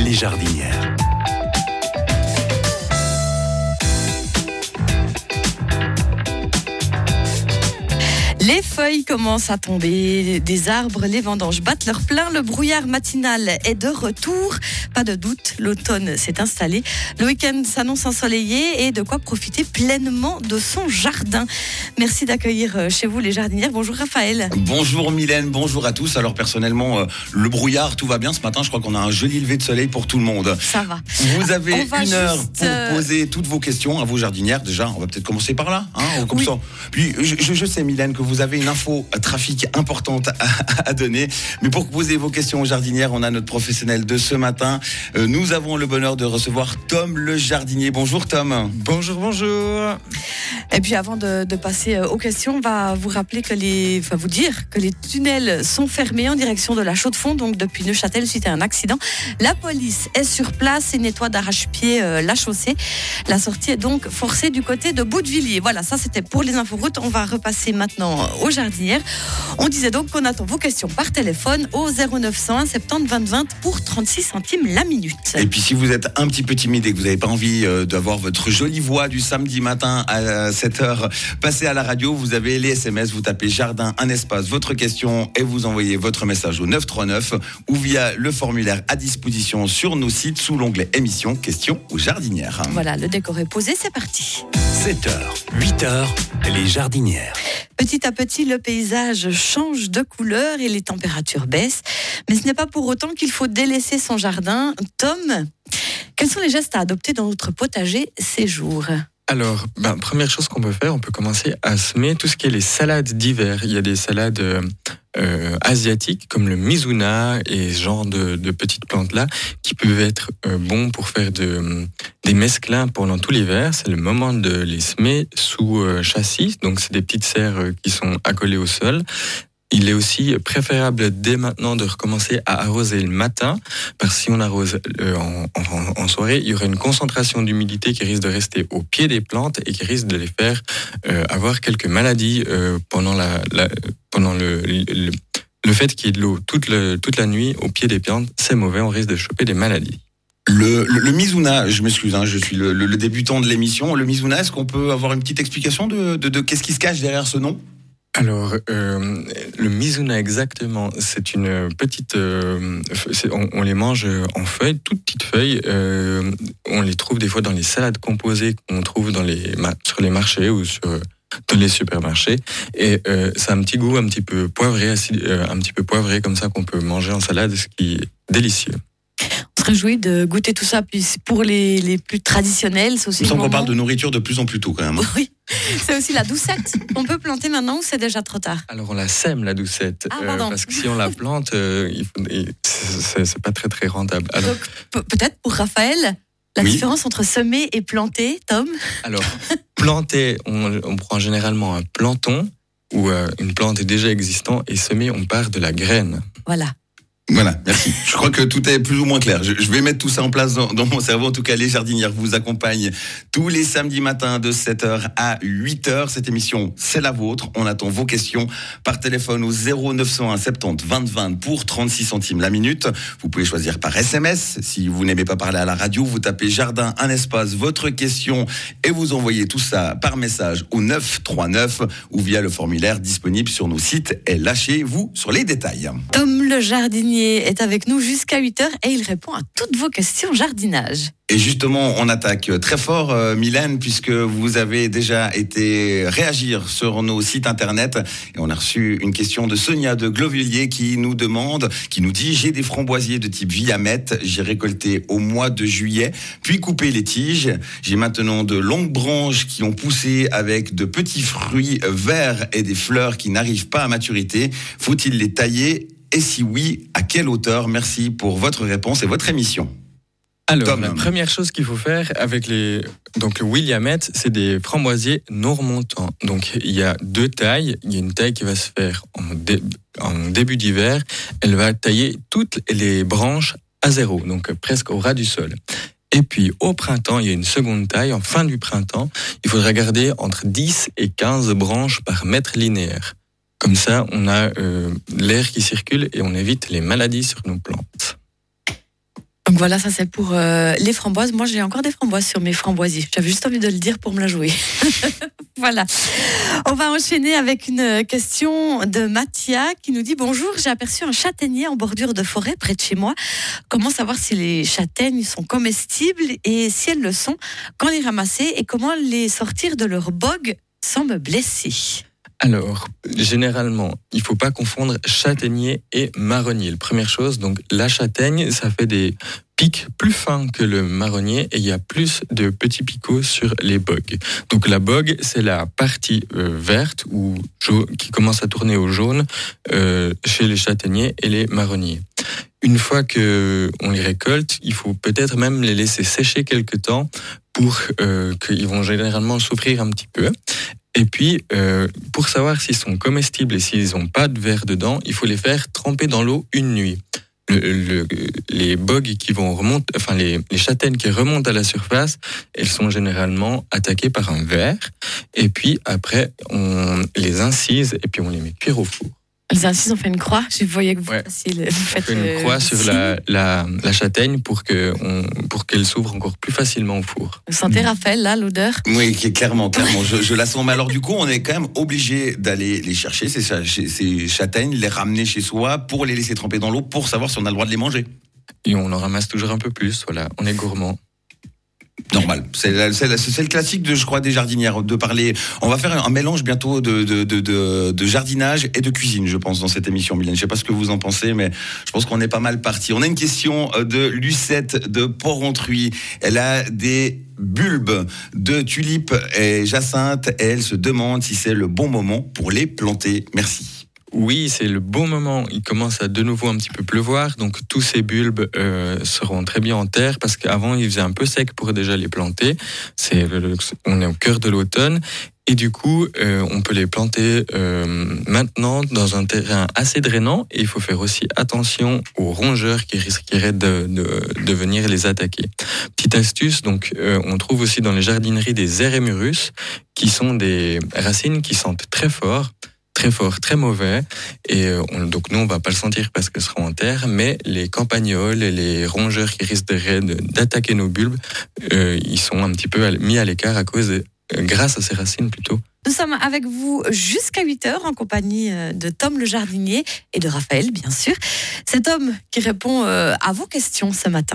les jardinières. Les feuilles commencent à tomber des arbres, les vendanges battent leur plein, le brouillard matinal est de retour. Pas de doute, l'automne s'est installé. Le week-end s'annonce ensoleillé et de quoi profiter pleinement de son jardin. Merci d'accueillir chez vous les jardinières. Bonjour Raphaël. Bonjour Mylène, bonjour à tous. Alors personnellement, le brouillard, tout va bien ce matin. Je crois qu'on a un joli lever de soleil pour tout le monde. Ça va. Vous avez une heure pour poser toutes vos questions à vos jardinières. Déjà, on va peut-être commencer par là. Comme oui. ça. Puis je sais Mylène que vous avez une info trafic importante à donner. Mais pour poser vos questions aux jardinières, on a notre professionnel de ce matin. Nous avons le bonheur de recevoir Tom le jardinier. Bonjour Tom. Bonjour. Et puis avant de passer aux questions, on va vous rappeler vous dire que les tunnels sont fermés en direction de la Chaux-de-Fonds, donc depuis Neuchâtel suite à un accident. La police est sur place et nettoie d'arrache-pied la chaussée. La sortie est donc forcée du côté de Boutevilliers. Voilà, ça c'était pour les inforoutes. On va repasser maintenant aux jardinières. On disait donc qu'on attend vos questions par téléphone au 0901 70 20 20 pour 36 centimes la minute. Et puis si vous êtes un petit peu timide et que vous n'avez pas envie d'avoir votre jolie voix du samedi matin à 7h passée à la radio, vous avez les SMS, vous tapez jardin, un espace, votre question et vous envoyez votre message au 939 ou via le formulaire à disposition sur nos sites sous l'onglet émission, questions aux jardinières. Voilà, le décor est posé, c'est parti. 7h, 8h, les jardinières. Petit à petit, le paysage change de couleur et les températures baissent. Mais ce n'est pas pour autant qu'il faut délaisser son jardin. Tom, quels sont les gestes à adopter dans notre potager ces jours ? Alors, première chose qu'on peut faire, on peut commencer à semer tout ce qui est les salades d'hiver. Il y a des salades asiatiques comme le mizuna et ce genre de petites plantes-là qui peuvent être bons pour faire des mesclins pendant tout l'hiver. C'est le moment de les semer sous châssis, donc c'est des petites serres qui sont accolées au sol. Il est aussi préférable dès maintenant de recommencer à arroser le matin, parce que si on arrose en soirée, il y aurait une concentration d'humidité qui risque de rester au pied des plantes et qui risque de les faire avoir quelques maladies pendant le fait qu'il y ait de l'eau toute la nuit au pied des plantes. C'est mauvais, on risque de choper des maladies. Le mizuna, je m'excuse, je suis le débutant de l'émission. Le mizuna, est-ce qu'on peut avoir une petite explication de qu'est-ce qui se cache derrière ce nom ? Alors, le mizuna exactement, c'est une petite... on les mange en feuilles, toutes petites feuilles. On les trouve des fois dans les salades composées qu'on trouve sur les marchés ou dans les supermarchés. Et ça a un petit goût un petit peu poivré comme ça qu'on peut manger en salade, ce qui est délicieux. On se réjouit de goûter tout ça. Puis pour les plus traditionnels, c'est aussi. Il me semble qu'on parle de nourriture de plus en plus tôt quand même. Oui, c'est aussi la doucette. On peut planter maintenant ou c'est déjà trop tard ? Alors on la sème la doucette, parce que si on la plante, c'est pas très très rentable. Alors, donc peut-être pour Raphaël, la différence entre semer et planter, Tom ? Alors planter, on prend généralement un planton où une plante est déjà existante, et semer, on part de la graine. Voilà, merci. Je crois que tout est plus ou moins clair. Je vais mettre tout ça en place dans mon cerveau. En tout cas, les jardinières vous accompagnent tous les samedis matins de 7h à 8h. Cette émission, c'est la vôtre. On attend vos questions par téléphone au 0901 70 20 20 pour 36 centimes la minute. Vous pouvez choisir par SMS. Si vous n'aimez pas parler à la radio, vous tapez jardin, un espace, votre question et vous envoyez tout ça par message au 939 ou via le formulaire disponible sur nos sites et lâchez-vous sur les détails. Tom le jardinier est avec nous jusqu'à 8h et il répond à toutes vos questions jardinage. Et justement, on attaque très fort, Mylène, puisque vous avez déjà été réagir sur nos sites internet. Et on a reçu une question de Sonia de Glovilliers qui nous dit « J'ai des framboisiers de type Villamette, j'ai récolté au mois de juillet, puis coupé les tiges. J'ai maintenant de longues branches qui ont poussé avec de petits fruits verts et des fleurs qui n'arrivent pas à maturité. Faut-il les tailler ? Et si oui, à quelle hauteur ? Merci pour votre réponse et votre émission. » Alors, Tom. la première chose qu'il faut faire avec le Willamette, c'est des framboisiers non remontants. Donc, il y a deux tailles. Il y a une taille qui va se faire en début d'hiver. Elle va tailler toutes les branches à zéro, donc presque au ras du sol. Et puis, au printemps, il y a une seconde taille. En fin du printemps, il faudra garder entre 10 et 15 branches par mètre linéaire. Comme ça, on a l'air qui circule et on évite les maladies sur nos plantes. Donc Voilà, ça c'est pour les framboises. Moi, j'ai encore des framboises sur mes framboisiers. J'avais juste envie de le dire pour me la jouer. Voilà. On va enchaîner avec une question de Mathia qui nous dit: bonjour, j'ai aperçu un châtaignier en bordure de forêt près de chez moi. Comment savoir si les châtaignes sont comestibles et si elles le sont, quand les ramasser et comment les sortir de leur bog sans me blesser? Alors, généralement, il ne faut pas confondre châtaignier et marronnier. La première chose, donc la châtaigne, ça fait des pics plus fins que le marronnier et il y a plus de petits picots sur les bogues. Donc la bogue, c'est la partie verte ou qui commence à tourner au jaune chez les châtaigniers et les marronniers. Une fois qu'on les récolte, il faut peut-être même les laisser sécher quelque temps pour qu'ils vont généralement souffrir un petit peu. Et puis, pour savoir s'ils sont comestibles et s'ils n'ont pas de verre dedans, il faut les faire tremper dans l'eau une nuit. Les bogues qui vont remonter, enfin les châtaignes qui remontent à la surface, elles sont généralement attaquées par un ver. Et puis après, on les incise et puis on les met cuire au four. Les incises, on fait une croix. Je voyais que vous faites une croix sur la châtaigne pour qu'elle s'ouvre encore plus facilement au four. Vous sentez, Raphaël, là, l'odeur? Oui, clairement. Je la sens. Mais alors, du coup, on est quand même obligé d'aller les chercher, ces châtaignes, les ramener chez soi pour les laisser tremper dans l'eau pour savoir si on a le droit de les manger. Et on en ramasse toujours un peu plus. Voilà, on est gourmand. Normal. C'est le classique je crois, des jardinières, de parler. On va faire un mélange bientôt de jardinage et de cuisine, je pense, dans cette émission, Mylène. Je sais pas ce que vous en pensez, mais je pense qu'on est pas mal parti. On a une question de Lucette de Porrentruy. Elle a des bulbes de tulipes et jacinthe et elle se demande si c'est le bon moment pour les planter. Merci. Oui, c'est le bon moment. Il commence à de nouveau un petit peu pleuvoir, donc tous ces bulbes seront très bien en terre parce qu'avant il faisait un peu sec pour déjà les planter. On est au cœur de l'automne et du coup on peut les planter maintenant dans un terrain assez drainant et il faut faire aussi attention aux rongeurs qui risqueraient de venir les attaquer. Petite astuce, donc on trouve aussi dans les jardineries des Eremurus qui sont des racines qui sentent très fort, très mauvais, et donc nous on va pas le sentir parce qu'elles seront en terre, mais les campagnols et les rongeurs qui risqueraient d'attaquer nos bulbes, ils sont un petit peu mis à l'écart grâce à ces racines plutôt. Nous sommes avec vous jusqu'à 8h en compagnie de Tom le jardinier et de Raphaël, bien sûr. C'est Tom qui répond à vos questions ce matin.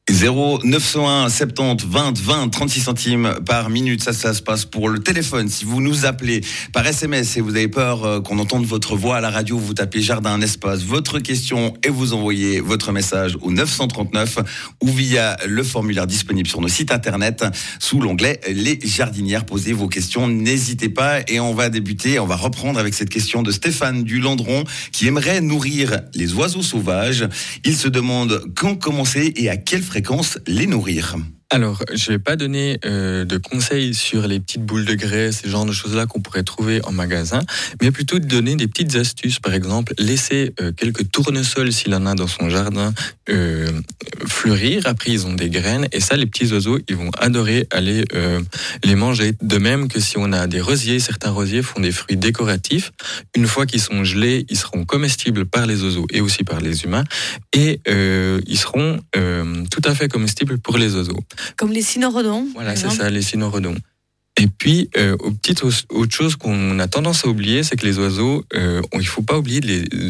0901 70 20 20 36 centimes par minute, ça se passe pour le téléphone. Si vous nous appelez par SMS et vous avez peur qu'on entende votre voix à la radio, vous tapez Jardin Espace, votre question et vous envoyez votre message au 939 ou via le formulaire disponible sur nos sites internet sous l'onglet Les Jardinières. Posez vos questions, n'hésitez pas, et on va reprendre avec cette question de Stéphane du Landron qui aimerait nourrir les oiseaux sauvages. Il se demande quand commencer et à quelle fréquence les nourrir. Alors, je vais pas donner de conseils sur les petites boules de graisse, ce genre de choses-là qu'on pourrait trouver en magasin, mais plutôt de donner des petites astuces. Par exemple, laisser quelques tournesols s'il en a dans son jardin fleurir. Après, ils ont des graines et ça, les petits oiseaux, ils vont adorer aller les manger. De même que si on a des rosiers, certains rosiers font des fruits décoratifs. Une fois qu'ils sont gelés, ils seront comestibles par les oiseaux et aussi par les humains, et ils seront tout à fait comestibles pour les oiseaux. Comme les cynorhodons. Voilà, c'est ça, les cynorhodons. Et puis, autre chose qu'on a tendance à oublier, c'est que les oiseaux, il ne faut pas oublier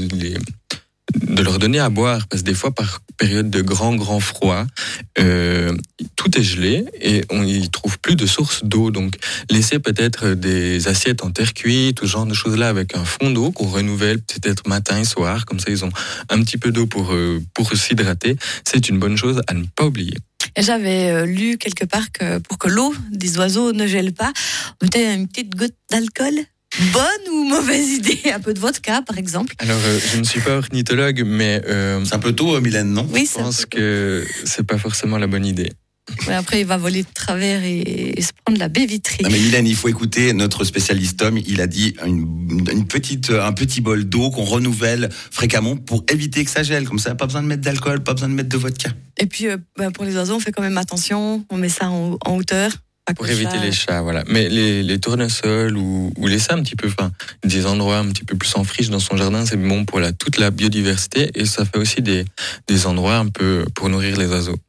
de leur donner à boire, parce que des fois, par période de grand froid, tout est gelé et ils ne trouvent plus de source d'eau. Donc, laisser peut-être des assiettes en terre cuite, tout ce genre de choses-là, avec un fond d'eau qu'on renouvelle peut-être matin et soir. Comme ça, ils ont un petit peu d'eau pour s'hydrater. C'est une bonne chose à ne pas oublier. J'avais lu quelque part que pour que l'eau des oiseaux ne gèle pas, on mettait une petite goutte d'alcool. Bonne ou mauvaise idée? Un peu de vodka, par exemple? Alors, je ne suis pas ornithologue, mais... c'est un peu tôt, Mylène, non? Oui, je pense que c'est pas forcément la bonne idée. Ouais, après, il va voler de travers et se prendre la baie vitrée. Non, mais Mylène, il faut écouter notre spécialiste Tom. Il a dit un petit bol d'eau qu'on renouvelle fréquemment pour éviter que ça gèle. Comme ça, pas besoin de mettre d'alcool, pas besoin de mettre de vodka. Et puis, pour les oiseaux, on fait quand même attention. On met ça en hauteur. Pour éviter les chats, voilà. Mais les tournesols ou laisser un petit peu, des endroits un petit peu plus en friche dans son jardin, c'est bon pour toute la biodiversité et ça fait aussi des endroits un peu pour nourrir les oiseaux.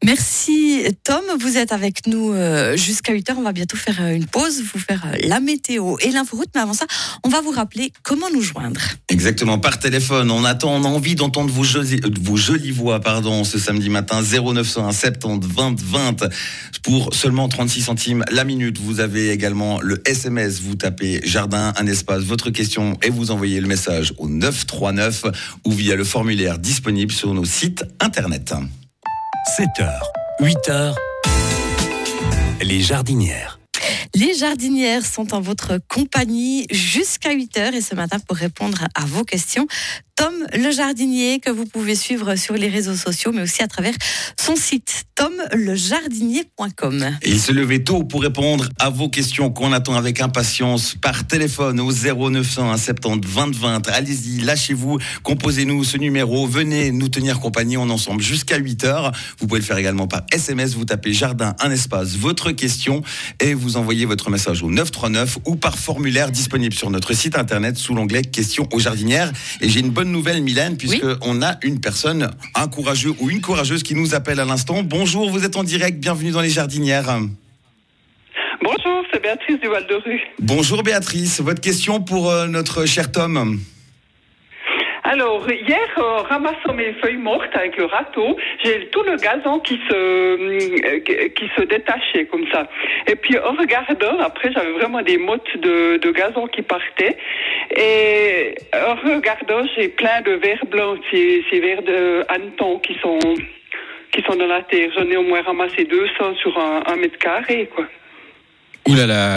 Merci Tom, vous êtes avec nous jusqu'à 8h. On va bientôt faire une pause, vous faire la météo et l'inforoute. Mais avant ça, on va vous rappeler comment nous joindre. Exactement, par téléphone. On a envie d'entendre vos jolies voix ce samedi matin. 0901 70 20 20 pour seulement 36 centimes la minute. Vous avez également le SMS. Vous tapez jardin, un espace, votre question et vous envoyez le message au 939 ou via le formulaire disponible sur nos sites internet. 7h, 8h, les jardinières. Les jardinières sont en votre compagnie jusqu'à 8h et ce matin pour répondre à vos questions, Tom le jardinier que vous pouvez suivre sur les réseaux sociaux mais aussi à travers son site tomlejardinier.com. Et il se levait tôt pour répondre à vos questions qu'on attend avec impatience par téléphone au 0901 70 20 20. Allez-y, lâchez-vous, composez-nous ce numéro, venez nous tenir compagnie, on est ensemble jusqu'à 8h. Vous pouvez le faire également par SMS, vous tapez jardin, un espace, votre question et vous envoyez votre message au 939 ou par formulaire disponible sur notre site internet sous l'onglet questions aux jardinières. Et j'ai une bonne nouvelle, Mylène, puisque on a une personne, un courageux ou une courageuse qui nous appelle à l'instant. Bonjour, vous êtes en direct, bienvenue dans les jardinières. Bonjour, c'est Béatrice du Val-de-Rue. Bonjour Béatrice, votre question pour notre cher Tom. Alors, hier, ramassant mes feuilles mortes avec le râteau, j'ai tout le gazon qui se détachait comme ça. Et puis, en regardant, après, j'avais vraiment des mottes de gazon qui partaient. Et en regardant, j'ai plein de vers blancs, ces vers de hanneton qui sont dans la terre. J'en ai au moins ramassé 200 sur un mètre carré, quoi. Ouh là là,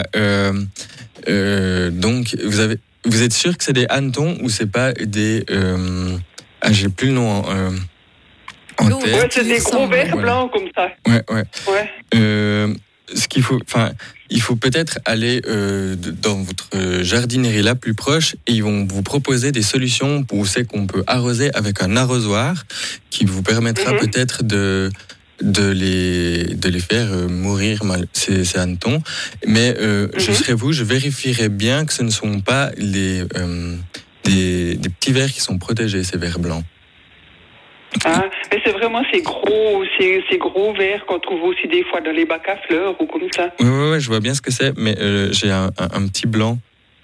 donc vous êtes sûr que c'est des hannetons ou c'est pas des j'ai plus le nom en tête. Ouais, c'est des gros vers blancs comme ça. Ouais. Ce qu'il faut, il faut peut-être aller dans votre jardinerie la plus proche et ils vont vous proposer des solutions pour où c'est qu'on peut arroser avec un arrosoir qui vous permettra peut-être de les faire mourir ces hannetons. Mais je serais vous, je vérifierais bien que ce ne sont pas des petits vers qui sont protégés, ces vers blancs. Ah, mais c'est vraiment ces gros vers qu'on trouve aussi des fois dans les bacs à fleurs ou comme ça. Ouais, je vois bien ce que c'est, mais j'ai un petit blanc.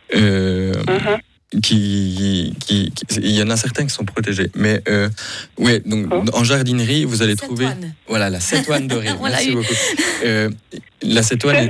Il y en a certains qui sont protégés, mais donc en jardinerie vous allez trouver la cétoine dorée. Merci beaucoup. La cétoine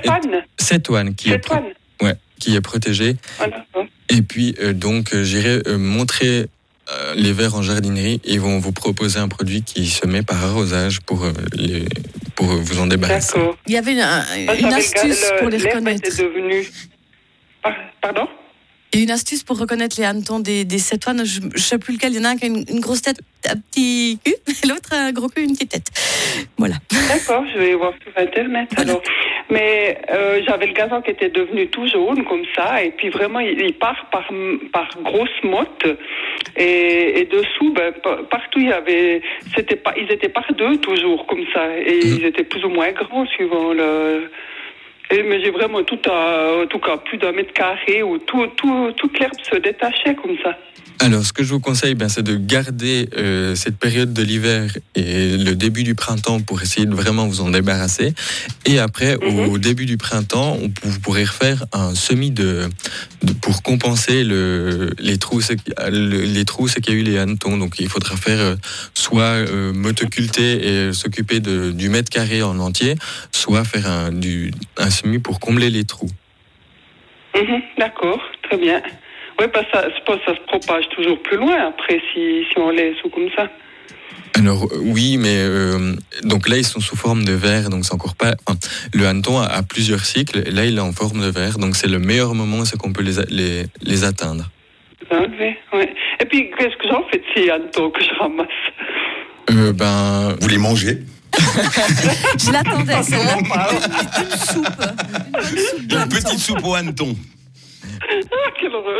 qui est protégée. Et puis donc j'irai montrer les vers en jardinerie et ils vont vous proposer un produit qui se met par arrosage pour vous en débarrasser. D'accord. Il y avait une astuce pour les reconnaître. Pardon? Il y a une astuce pour reconnaître les hannetons des cétoines. Je ne sais plus lequel. Il y en a un qui a une grosse tête, un petit cul, et l'autre un gros cul, une petite tête. Voilà. D'accord, je vais voir sur Internet alors. Mais j'avais le gazon qui était devenu tout jaune comme ça, et puis vraiment il part par grosses mottes, et dessous, partout ils étaient par deux toujours comme ça, et ils étaient plus ou moins grands suivant le. Mais j'ai vraiment en tout cas plus d'un mètre carré où toute l'herbe se détachait comme ça. Alors, ce que je vous conseille, c'est de garder cette période de l'hiver et le début du printemps pour essayer de vraiment vous en débarrasser. Et après, au début du printemps, vous pourrez refaire un semis pour compenser les trous, c'est qu'il y a eu les hannetons. Donc, il faudra faire soit motoculter et s'occuper du mètre carré en entier, soit faire un semis pour combler les trous. D'accord, très bien. Oui, ça se propage toujours plus loin après si on laisse ou comme ça. Alors oui, mais donc là ils sont sous forme de verre, donc c'est encore pas. Le hanneton a plusieurs cycles, et là il est en forme de verre, donc c'est le meilleur moment, c'est qu'on peut les atteindre. Oui. Et puis qu'est-ce que j'en fais de ces hannetons que je ramasse? Vous les mangez? Je l'attendais, c'est une soupe. Une petite soupe au hanneton. Quelle horreur.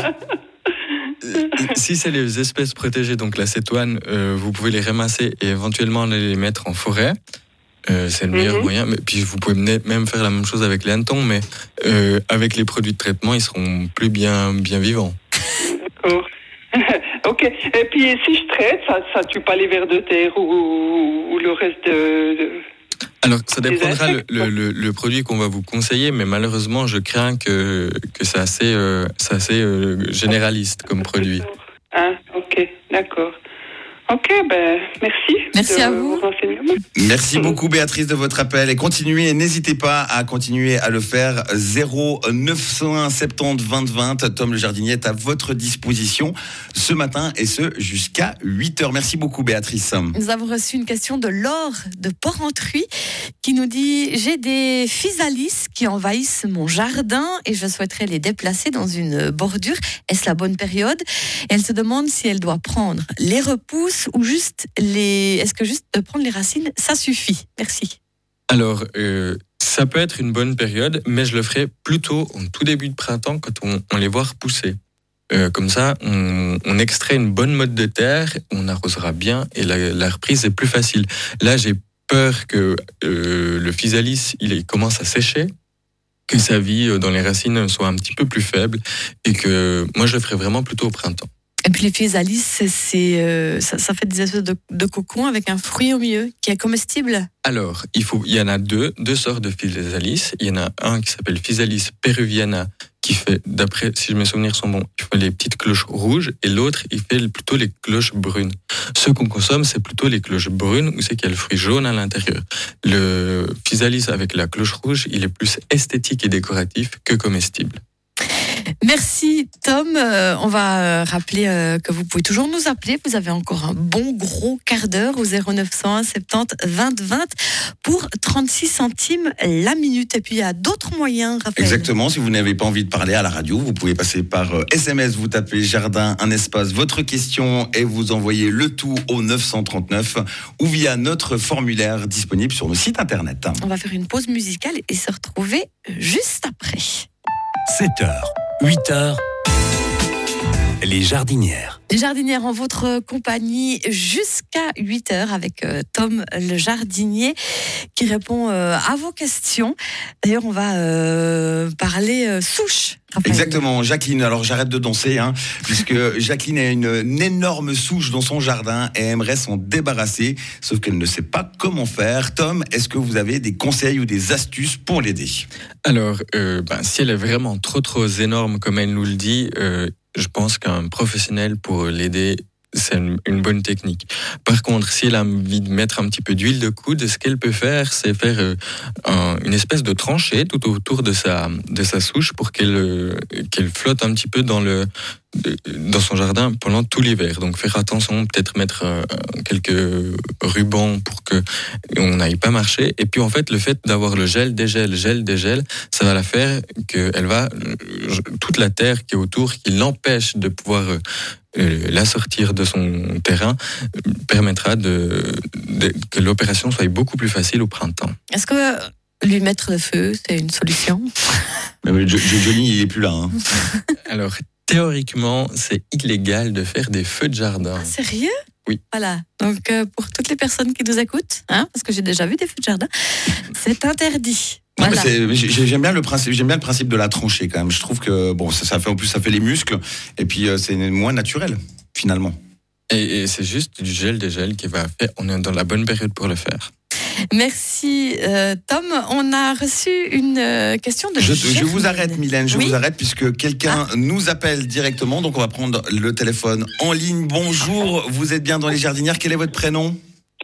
Si c'est les espèces protégées, donc la cétoine, vous pouvez les ramasser et éventuellement les mettre en forêt. C'est le meilleur moyen. Mais puis vous pouvez même faire la même chose avec les hannetons, mais avec les produits de traitement, ils seront plus bien vivants. D'accord. Ok, Ok. Et puis si je traite, ça tue pas les vers de terre ou le reste de... Alors, ça dépendra le produit qu'on va vous conseiller, mais malheureusement, je crains que c'est assez généraliste comme produit. Ah, ok, d'accord. Ok, ben merci. Merci à vous. Merci beaucoup Béatrice de votre appel et continuez, et n'hésitez pas à continuer à le faire. 0901 70 20 20. Tom le jardinier est à votre disposition ce matin et ce jusqu'à 8h. Merci beaucoup Béatrice. Nous avons reçu une question de Laure de Porrentruy qui nous dit: j'ai des physalis qui envahissent mon jardin et je souhaiterais les déplacer dans une bordure. Est-ce la bonne période? Elle se demande si elle doit prendre les repousses ou juste est-ce que juste de prendre les racines, ça suffit? Merci. Alors, ça peut être une bonne période, mais je le ferai plutôt en tout début de printemps quand on les voit repousser. Comme ça, on extrait une bonne motte de terre, on arrosera bien et la reprise est plus facile. Là, j'ai peur que le physalis il commence à sécher, que sa vie dans les racines soit un petit peu plus faible et que moi, je le ferai vraiment plutôt au printemps. Et puis les physalis, ça fait des espèces de cocons avec un fruit au milieu qui est comestible. Alors, il y en a deux sortes de physalis. Il y en a un qui s'appelle Physalis peruviana, qui fait, d'après, si mes souvenirs sont bons, il fait les petites cloches rouges, et l'autre, il fait plutôt les cloches brunes. Ceux qu'on consomme, c'est plutôt les cloches brunes, où c'est qu'il y a le fruit jaune à l'intérieur. Le physalis avec la cloche rouge, il est plus esthétique et décoratif que comestible. Merci Tom. On va rappeler que vous pouvez toujours nous appeler. Vous avez encore un bon gros quart d'heure au 0901 70 20 20 pour 36 centimes la minute. Et puis il y a d'autres moyens, Raphaël. Exactement, si vous n'avez pas envie de parler à la radio, vous pouvez passer par SMS, vous tapez jardin, un espace, votre question et vous envoyez le tout au 939 ou via notre formulaire disponible sur nos sites internet. On va faire une pause musicale et se retrouver juste après. 7h, 8h, les jardinières. Les jardinières en votre compagnie jusqu'à 8h avec Tom le jardinier qui répond à vos questions. D'ailleurs, on va parler souche. Raphaël. Exactement, Jacqueline. Alors j'arrête de danser, puisque Jacqueline a une énorme souche dans son jardin et aimerait s'en débarrasser, sauf qu'elle ne sait pas comment faire. Tom, est-ce que vous avez des conseils ou des astuces pour l'aider? Alors, si elle est vraiment trop énorme comme elle nous le dit, je pense qu'un professionnel pour l'aider, c'est une bonne technique. Par contre, si elle a envie de mettre un petit peu d'huile de coude, ce qu'elle peut faire, c'est faire une espèce de tranchée tout autour de sa souche pour qu'elle flotte un petit peu dans son jardin pendant tout l'hiver. Donc faire attention, peut-être mettre quelques rubans pour que on n'aille pas marcher. Et puis en fait, le fait d'avoir le gel, dégel, ça va la faire qu'elle va toute la terre qui est autour, qui l'empêche de pouvoir la sortir de son terrain, permettra que l'opération soit beaucoup plus facile au printemps. Est-ce que lui mettre le feu, c'est une solution? Johnny, il est plus là. Alors, théoriquement, c'est illégal de faire des feux de jardin. Ah, sérieux? Oui. Voilà. Donc, pour toutes les personnes qui nous écoutent, parce que j'ai déjà vu des feux de jardin, c'est interdit. Voilà. J'aime bien le principe de la tranchée quand même. Je trouve que ça fait les muscles et puis c'est moins naturel finalement. Et c'est juste du gel dégel qui va faire. On est dans la bonne période pour le faire. Merci Tom. On a reçu une question de Je vous arrête Mylène, Oui. vous arrête puisque quelqu'un nous appelle directement, donc on va prendre le téléphone en ligne. Bonjour, vous êtes bien dans les jardinières, quel est votre prénom?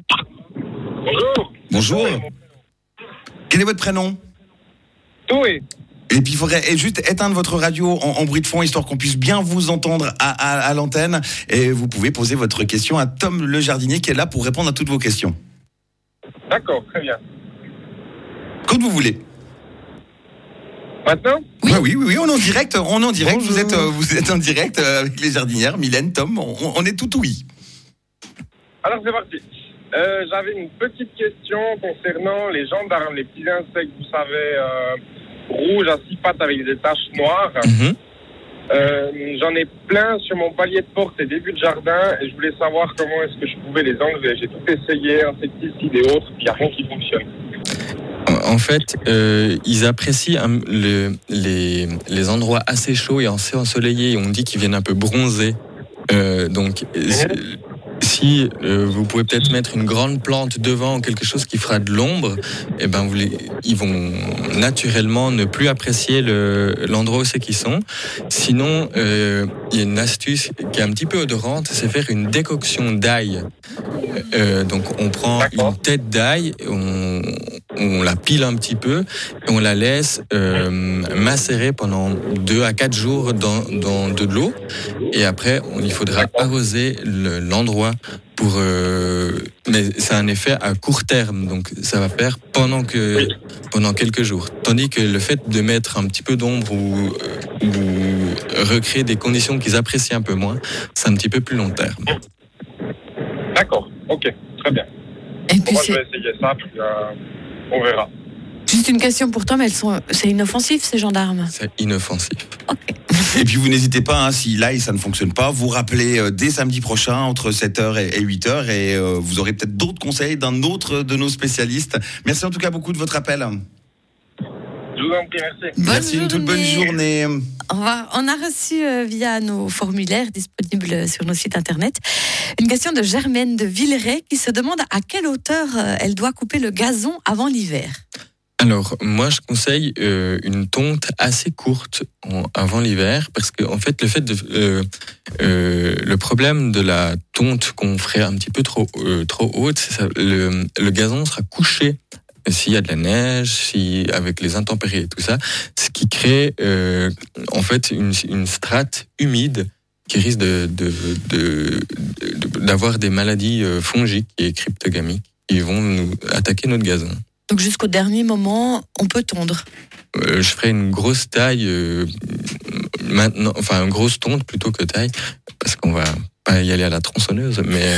Bonjour. Quel est votre prénom? Oui. Et puis il faudrait juste éteindre votre radio en bruit de fond, histoire qu'on puisse bien vous entendre à l'antenne. Et vous pouvez poser votre question à Tom le jardinier qui est là pour répondre à toutes vos questions. D'accord, très bien. Quand vous voulez. Maintenant? Oui, on est en direct. Bonjour. Vous êtes en direct avec les jardinières, Mylène, Tom, on est tout oui. Alors c'est parti. J'avais une petite question concernant les gendarmes, les petits insectes, vous savez, rouges à 6 pattes avec des taches noires. J'en ai plein sur mon palier de porte et début de jardin et je voulais savoir comment est-ce que je pouvais les enlever. J'ai tout essayé, insecticides et autres, puis il n'y a rien qui fonctionne. En fait, ils apprécient les endroits assez chauds et assez ensoleillés. On dit qu'ils viennent un peu bronzer. Donc, si vous pouvez peut-être mettre une grande plante devant, quelque chose qui fera de l'ombre, eh ben ils vont naturellement ne plus apprécier l'endroit où c'est qu'ils sont. Sinon, il y a une astuce qui est un petit peu odorante, c'est faire une décoction d'ail. Donc on prend une tête d'ail, on la pile un petit peu et on la laisse macérer pendant 2 à 4 jours dans de l'eau. Et après, il faudra arroser l'endroit pour. Mais c'est un effet à court terme, donc ça va faire pendant quelques jours. Tandis que le fait de mettre un petit peu d'ombre ou recréer des conditions qu'ils apprécient un peu moins, c'est un petit peu plus long terme. D'accord, ok, très bien. Et puis Moi, je vais essayer ça, puis on verra. Juste une question pour toi, mais c'est inoffensif, ces gendarmes? C'est inoffensif. Ok. Et puis vous n'hésitez pas, hein, si l'ail ça ne fonctionne pas, vous rappelez dès samedi prochain entre 7h et 8h et vous aurez peut-être d'autres conseils d'un autre de nos spécialistes. Merci en tout cas beaucoup de votre appel. Je vous en prie, merci. Merci, une toute bonne journée. On a reçu via nos formulaires disponibles sur nos sites internet une question de Germaine de Villeray qui se demande à quelle hauteur elle doit couper le gazon avant l'hiver. Alors, moi, je conseille une tonte assez courte avant l'hiver, parce que en fait, le problème de la tonte qu'on ferait un petit peu trop haute, c'est ça, le gazon sera couché s'il y a de la neige, avec les intempéries et tout ça, ce qui crée en fait une strate humide qui risque d'avoir des maladies fongiques et cryptogamiques qui vont nous attaquer notre gazon. Donc jusqu'au dernier moment, on peut tondre. Je ferai une grosse taille maintenant, enfin une grosse tonte plutôt que taille, parce qu'on va pas y aller à la tronçonneuse, mais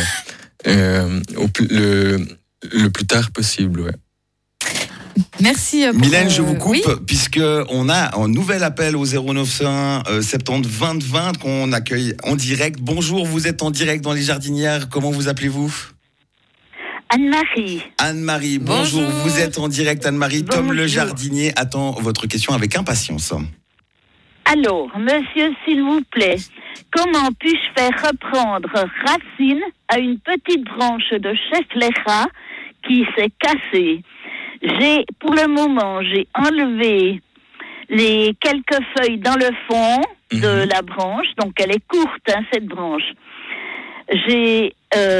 le plus tard possible, ouais. Merci. Mylène, je vous coupe, oui, puisque on a un nouvel appel au 0901 70 20 20 qu'on accueille en direct. Bonjour, vous êtes en direct dans les Jardinières. Comment vous appelez-vous? Anne-Marie. Anne-Marie, bonjour. Vous êtes en direct, Anne-Marie. Bonjour. Tom le jardinier attend votre question avec impatience. Alors, monsieur, s'il vous plaît, comment puis-je faire reprendre racine à une petite branche de cheflera qui s'est cassée? Pour le moment, j'ai enlevé les quelques feuilles dans le fond de la branche, donc elle est courte, hein, cette branche. J'ai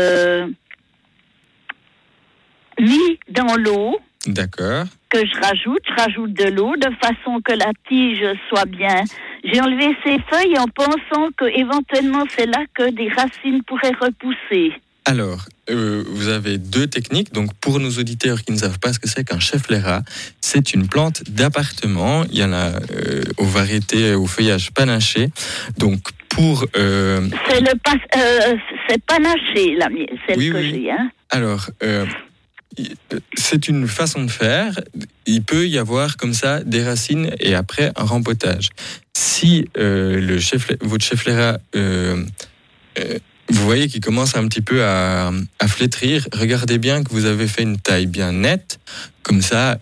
mis dans l'eau. D'accord. Que je rajoute de l'eau de façon que la tige soit bien. J'ai enlevé ces feuilles en pensant que éventuellement c'est là que des racines pourraient repousser. Alors, vous avez 2 techniques. Donc, pour nos auditeurs qui ne savent pas ce que c'est qu'un cheflera, c'est une plante d'appartement. Il y en a aux variétés, au feuillage panaché. Donc, pour... c'est panaché, la mienne, celle que j'ai. Hein. Alors... c'est une façon de faire. Il peut y avoir comme ça des racines et après un rempotage. Si votre cheflera, vous voyez qu'il commence un petit peu à flétrir, regardez bien que vous avez fait une taille bien nette. Comme ça,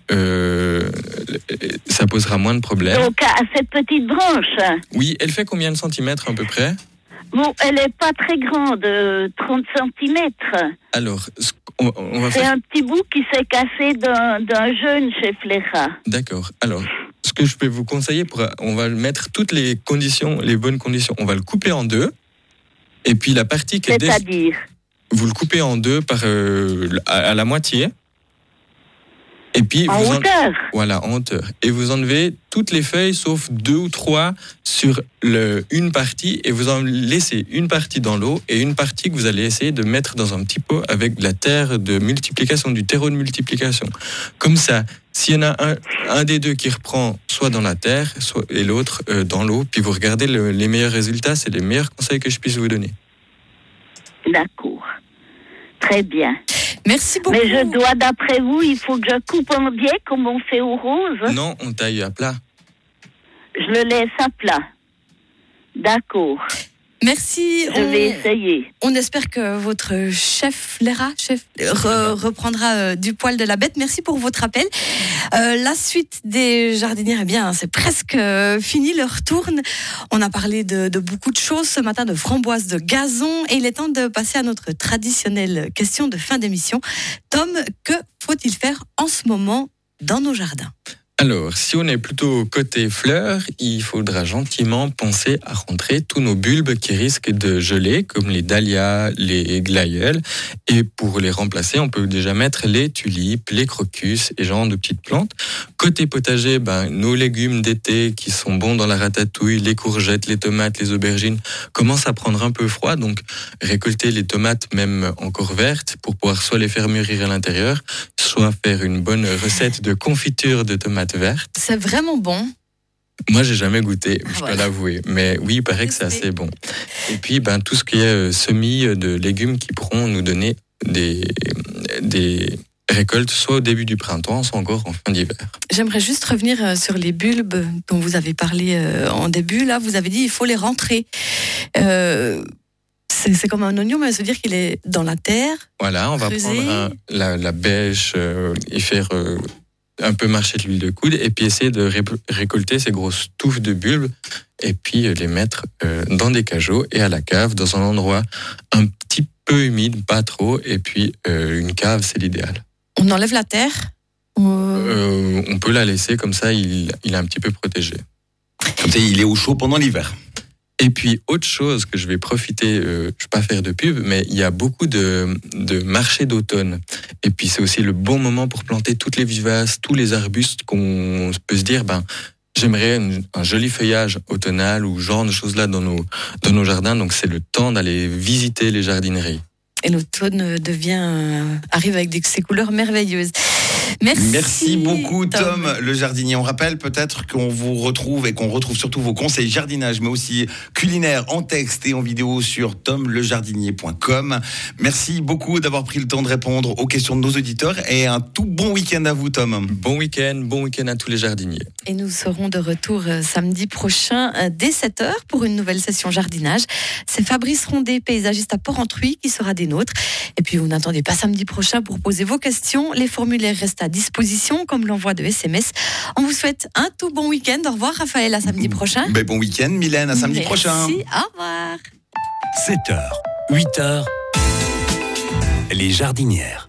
ça posera moins de problèmes. Donc à cette petite branche. Oui, elle fait combien de centimètres à peu près? Bon, elle n'est pas très grande, 30 centimètres. Alors, on va c'est un petit bout qui s'est cassé d'un jeune cheflera. D'accord. Alors, ce que je peux vous conseiller, on va mettre toutes les bonnes conditions. On va le couper en 2. Et puis la partie qui c'est-à-dire vous le coupez en 2 à la moitié. Et puis en hauteur. Voilà, en hauteur. Et vous enlevez toutes les feuilles sauf 2 ou 3 sur une partie et vous en laissez une partie dans l'eau et une partie que vous allez essayer de mettre dans un petit pot avec de la terre de multiplication, du terreau de multiplication. Comme ça, s'il y en a un des 2 qui reprend soit dans la terre et l'autre dans l'eau, puis vous regardez les meilleurs résultats, c'est les meilleurs conseils que je puisse vous donner. D'accord. Très bien. Merci beaucoup. Mais je dois, d'après vous, il faut que je coupe en biais comme on fait aux roses? Non, on taille à plat. Je le laisse à plat. D'accord. Merci. Je vais essayer. On espère que votre chef Léra reprendra du poil de la bête. Merci pour votre appel. La suite des jardinières, eh bien, c'est presque fini. L'heure tourne. On a parlé de beaucoup de choses ce matin, de framboises, de gazon. Et il est temps de passer à notre traditionnelle question de fin d'émission. Tom, que faut-il faire en ce moment dans nos jardins ? Alors, si on est plutôt côté fleurs, il faudra gentiment penser à rentrer tous nos bulbes qui risquent de geler, comme les dahlias, les glaïeuls. Et pour les remplacer, on peut déjà mettre les tulipes, les crocus et genre de petites plantes. Côté potager, nos légumes d'été qui sont bons dans la ratatouille, les courgettes, les tomates, les aubergines, commencent à prendre un peu froid. Donc, récolter les tomates même encore vertes pour pouvoir soit les faire mûrir à l'intérieur, soit faire une bonne recette de confiture de tomates vertes. C'est vraiment bon. Moi, j'ai jamais goûté, je peux l'avouer. Mais oui, il paraît que c'est assez bon. Et puis, tout ce qui est semis de légumes qui pourront nous donner des récoltes, soit au début du printemps, soit encore en fin d'hiver. J'aimerais juste revenir sur les bulbes dont vous avez parlé en début. Là, vous avez dit il faut les rentrer. C'est comme un oignon, mais ça veut dire qu'il est dans la terre. Voilà, on va prendre la bêche et faire un peu marcher de l'huile de coude et puis essayer de récolter ces grosses touffes de bulbes et puis les mettre dans des cajots et à la cave, dans un endroit un petit peu humide, pas trop, et puis une cave, c'est l'idéal. On enlève la terre on peut la laisser comme ça, il est un petit peu protégé. Comme ça, il est au chaud pendant l'hiver. Et puis, autre chose que je vais profiter, je ne vais pas faire de pub, mais il y a beaucoup de marchés d'automne. Et puis, c'est aussi le bon moment pour planter toutes les vivaces, tous les arbustes qu'on peut se dire, j'aimerais un joli feuillage automnal ou genre de choses là dans nos jardins. Donc, c'est le temps d'aller visiter les jardineries. Et l'automne arrive avec ses couleurs merveilleuses. Merci beaucoup Tom, le jardinier. On rappelle peut-être qu'on vous retrouve et qu'on retrouve surtout vos conseils jardinage, mais aussi culinaires en texte et en vidéo sur tomlejardinier.com. Merci beaucoup d'avoir pris le temps de répondre aux questions de nos auditeurs et un tout bon week-end à vous Tom. Bon week-end à tous les jardiniers. Et nous serons de retour samedi prochain dès 7h pour une nouvelle session jardinage. C'est Fabrice Rondet, paysagiste à Port-Entruy, qui sera des nôtres. Et puis vous n'attendez pas samedi prochain pour poser vos questions. Les formulaires restent à disposition comme l'envoi de SMS. On vous souhaite un tout bon week-end. Au revoir Raphaël, à samedi prochain. Bon week-end Mylène, à samedi prochain. Merci, au revoir. 7h, 8h, les jardinières.